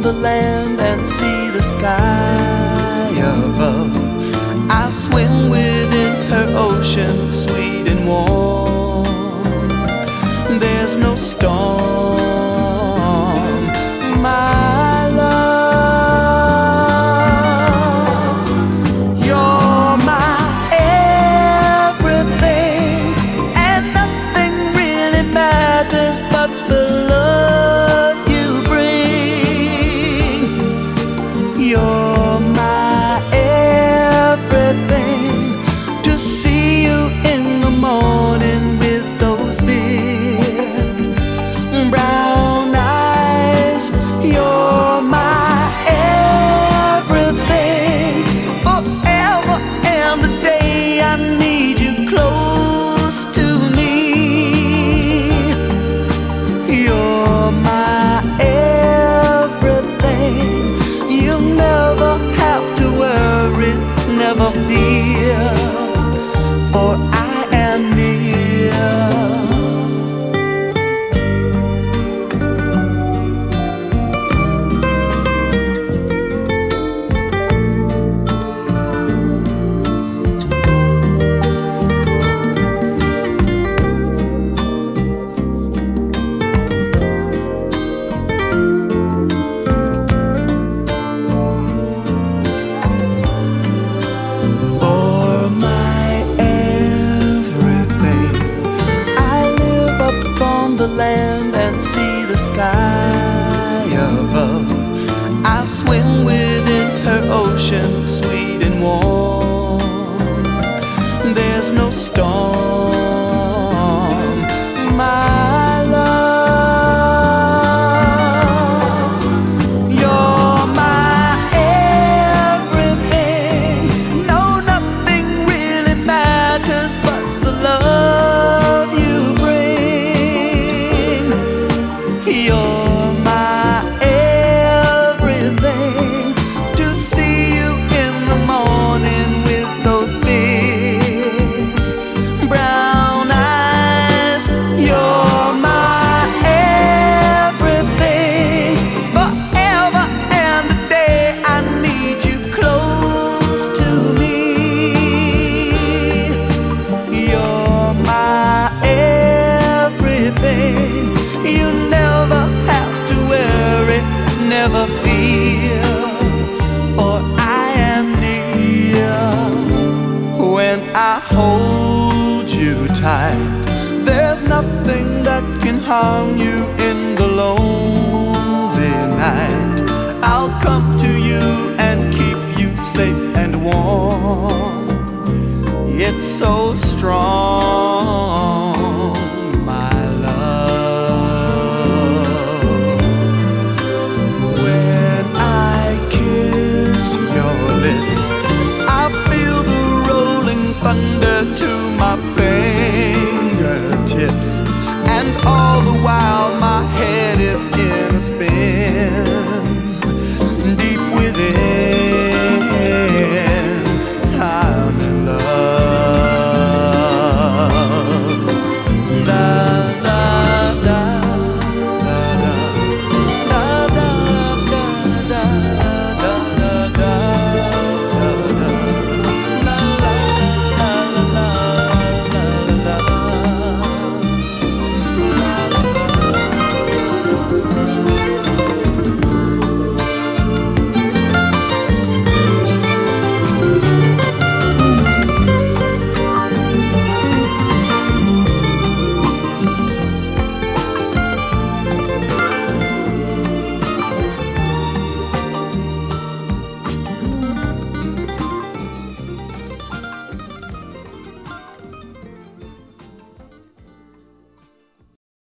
the land and see the sky above. I swim within her ocean, sweet and warm. There's no storm, my love. You're my everything, and nothing really matters but the love you bring. You're my everything. To see you in the morning with those big brown eyes. You're my everything. Forever and a day I need you close to me. You're my everything. You'll never have to worry, never fear, for I am near. The land and see the sky above. I swim within her ocean, sweet and warm. There's no storm, my love. You're my everything. No, nothing really matters but the love you bring. You're my everything. To see you in the morning with those big brown eyes. You're my everything. Forever and a day I need you close to me. You're my everything. You never have to worry, never fear, for I am near. When I hold you tight, there's nothing that can harm you in the lonely night. I'll come to you and keep you safe and warm. It's so strong, my love. When I kiss your lips, I feel the rolling thunder to my fingertips, and all the while my head is in a spin.